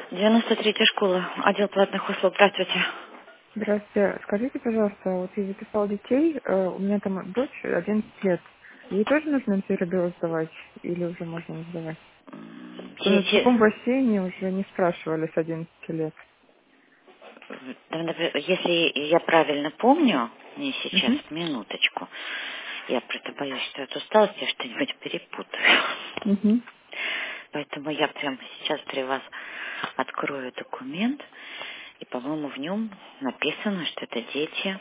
93-я школа, отдел платных услуг. Здравствуйте. Здравствуйте. Скажите, пожалуйста, вот я записала детей, у меня там дочь 11 лет. Ей тоже нужно антирабиоз сдавать или уже можно не сдавать? То на Дети, другом бассейне уже не спрашивали с 11 лет. если я правильно помню, мне сейчас, Угу. минуточку, я просто боюсь, что от усталости я что-нибудь перепутаю. Угу. Поэтому я прямо сейчас при вас открою документ, и, по-моему, в нем написано, что это дети.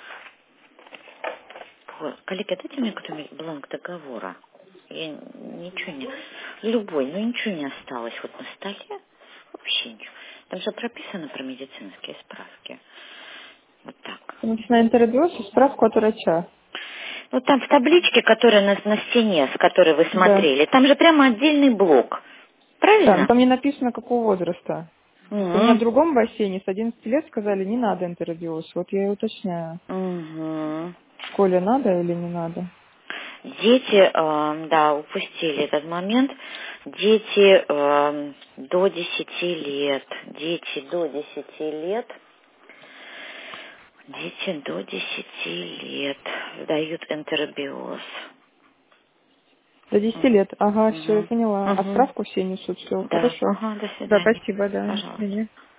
Коллега, дайте мне какой-нибудь бланк договора. Я ничего не... Любой, но ничего не осталось вот на столе. Вообще ничего. Там же прописано про медицинские справки. Вот так. Написано антирабиоз и справку от врача. Вот там в табличке, которая на стене, с которой вы Да. смотрели, там же прямо отдельный блок. Да, но Правильно? там не написано, какого возраста. У меня в Угу. другом бассейне с 11 лет сказали, не надо антирабиоз. Вот я и уточняю, Угу. в школе надо или не надо. Дети, да, упустили этот момент. Дети до 10 лет. Дети до 10 лет. Дети до 10 лет дают энтеробиоз. До 10 лет. Ага, все, я Угу. поняла. А Угу. справку все несут, все, Да. хорошо. Ага, до Да, свидания. спасибо, да, до Пожалуйста. свидания.